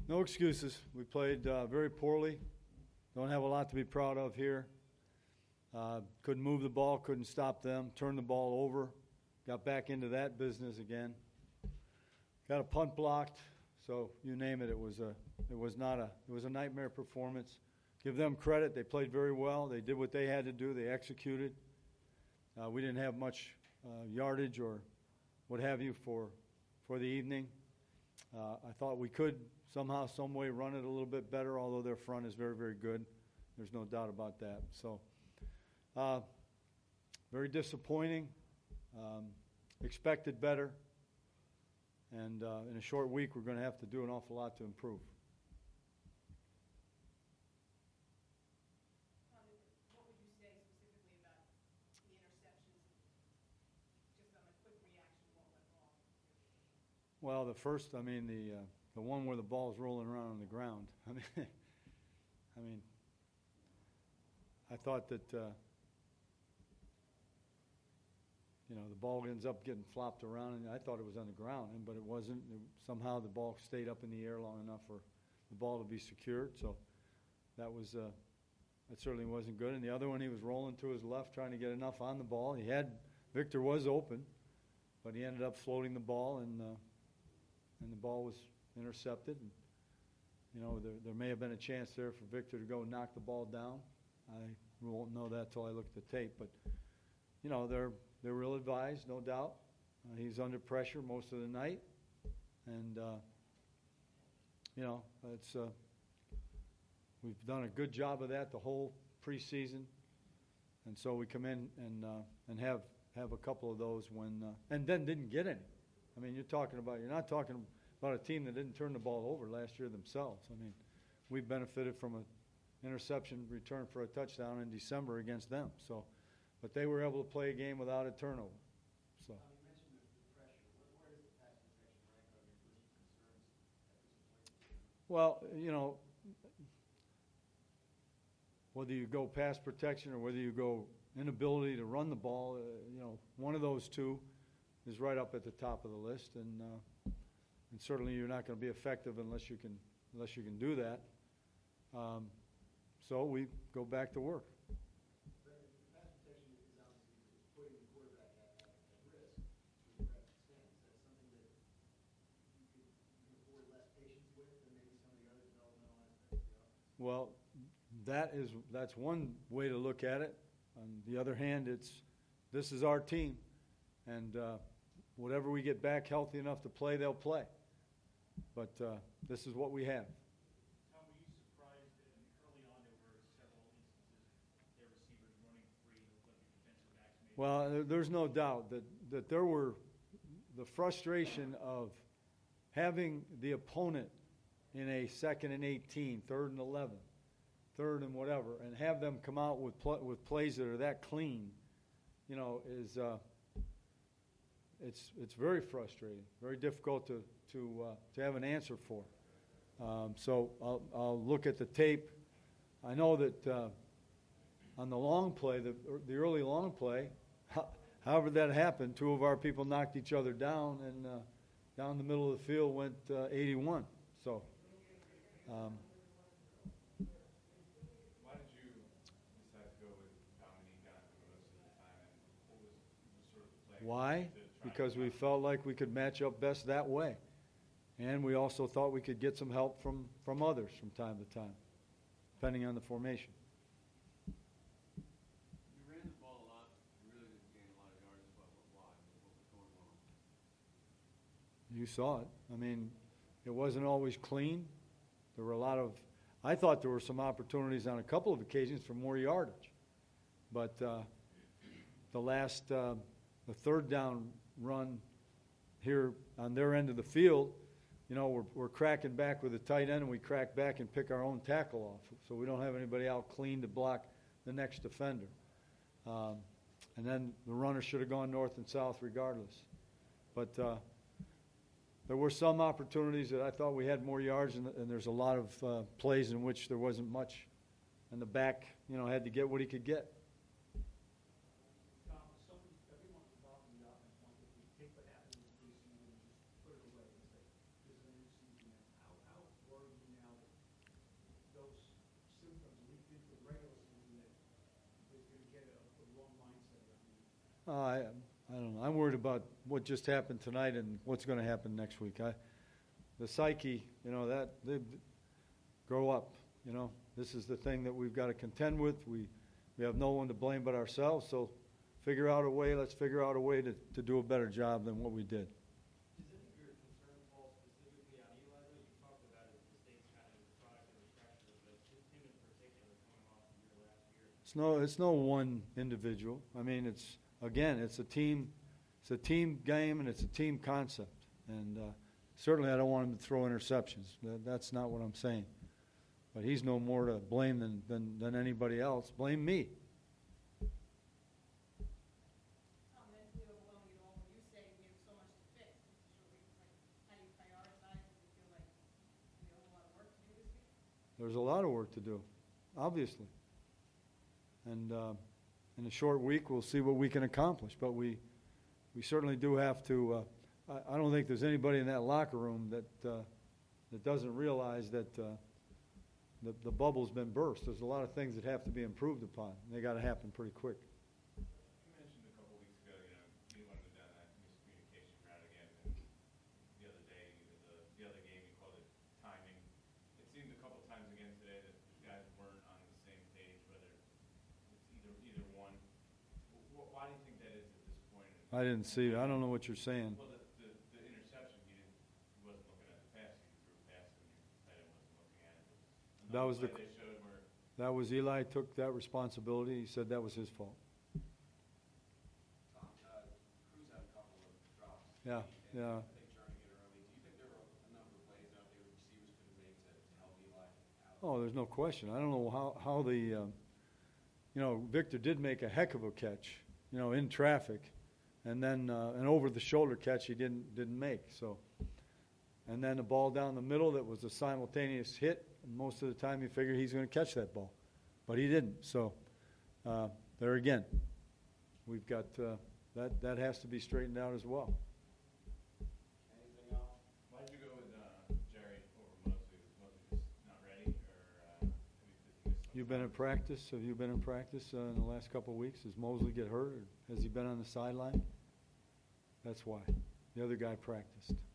No excuses. We played very poorly. Don't have a lot to be proud of here. Couldn't move the ball, couldn't stop them, turned the ball over, got back into that business again. Got a punt blocked, so you name it. It was a nightmare performance. Give them credit. They played very well. They did what they had to do. They executed. We didn't have much yardage or what have you for the evening. I thought we could somehow, some way run it a little bit better, although their front is very, very good. There's no doubt about that. So, very disappointing. Expected better. And in a short week, we're going to have to do an awful lot to improve. What would you say specifically about the interceptions? Just on a quick reaction, what went wrong? Well, the one where the ball is rolling around on the ground. I thought that the ball ends up getting flopped around, and I thought it was on the ground, but it wasn't. Somehow the ball stayed up in the air long enough for the ball to be secured. So that certainly wasn't good. And the other one, he was rolling to his left, trying to get enough on the ball. Victor was open, but he ended up floating the ball, and the ball was intercepted. And, there may have been a chance there for Victor to go and knock the ball down. I won't know that till I look at the tape. But, they're real advised, no doubt. He's under pressure most of the night. And, we've done a good job of that the whole preseason. And so we come in and have a couple of those and then didn't get any. You're not talking about a team that didn't turn the ball over last year themselves. We benefited from an interception return for a touchdown in December against them. So, but they were able to play a game without a turnover. So. You mentioned the pressure. Where does the pass protection rank on your list of concerns at this point? Well, whether you go pass protection or whether you go inability to run the ball, one of those two is right up at the top of the list, and certainly you're not going to be effective unless you can do that. So we go back to work. But the pass protection is obviously putting the quarterback at risk with the stance. Is that something that you can afford less patience with than maybe some of the other developmental aspects of the offense? Well, that's one way to look at it. On the other hand, this is our team, and whatever we get back healthy enough to play, they'll play. But this is what we have. Tom, were you surprised that early on there were several instances their receivers running free, looked like the defensive backs made? Well, there's no doubt that there were the frustration of having the opponent in a 2nd and 18, 3rd and 11, 3rd and whatever, and have them come out with plays that are that clean, is it's very frustrating, very difficult to have an answer for. So I'll look at the tape. I know that on the long play, the early long play, however that happened, two of our people knocked each other down, and down the middle of the field went 81. So. Why did you decide to go with Dominique on for most of the time, and what was sort of the plan? Why? Because we felt like we could match up best that way. And we also thought we could get some help from others from time to time, depending on the formation. You ran the ball a lot. You really didn't gain a lot of yards. Why? What was going wrong? You saw it. It wasn't always clean. There were I thought there were some opportunities on a couple of occasions for more yardage. But the 3rd down run here on their end of the field, we're cracking back with a tight end, and we crack back and pick our own tackle off. So we don't have anybody out clean to block the next defender. And then the runner should have gone north and south regardless. But there were some opportunities that I thought we had more yards, and there's a lot of plays in which there wasn't much. And the back, had to get what he could get. Tom, everyone's involved in the offense wants to take what happened in the preseason and just put it away and say, this is a new season. How worried I don't know. I'm worried about what just happened tonight and what's going to happen next week. The psyche, they grow up. This is the thing that we've got to contend with. We have no one to blame but ourselves. So, let's figure out a way to do a better job than what we did. Does any of your concern fall specifically on Eli, though? You talked about it, the state's kind of the product of the pressure, but just him in particular coming off the year last year. It's no one individual. I mean, it's a team game and it's a team concept. And certainly I don't want him to throw interceptions. That's not what I'm saying. But he's no more to blame than anybody else. Blame me. How mentally overwhelming it all when you say we have so much to fix? How do you prioritize? Do you feel like we have a lot of work to do this week? There's a lot of work to do, obviously. And in a short week, we'll see what we can accomplish. But we certainly do have to. I don't think there's anybody in that locker room that doesn't realize that the bubble's been burst. There's a lot of things that have to be improved upon. They got to happen pretty quick. You mentioned a couple weeks ago, you wanted to go down that miscommunication route again. And the other day, the other game, you called it timing. It seemed a couple times again today that the guys weren't on the same page, whether it's either one. Why do you think that is at this point? I didn't see it. I don't know what you're saying. Well, the interception, he wasn't looking at the pass. He threw a pass, and your tight end wasn't looking at it. That was They showed where That was Eli took that responsibility. He said that was his fault. Tom, Cruz had a couple of drops. Yeah, yeah. I think turning it early. Do you think there were a number of plays out there receivers could have made to help Eli out? Oh, there's no question. I don't know how Victor did make a heck of a catch, in traffic, and then an over-the-shoulder catch he didn't make. So, and then the ball down the middle that was a simultaneous hit. And most of the time, you figure he's going to catch that ball, but he didn't. So, there again, we've got that has to be straightened out as well. Anything else? why'd you go with Jerry over Mosley? Was Mosley just not ready, or You've been in practice. Have you been in practice in the last couple of weeks? Does Mosley get hurt, or has he been on the sideline? That's why. The other guy practiced.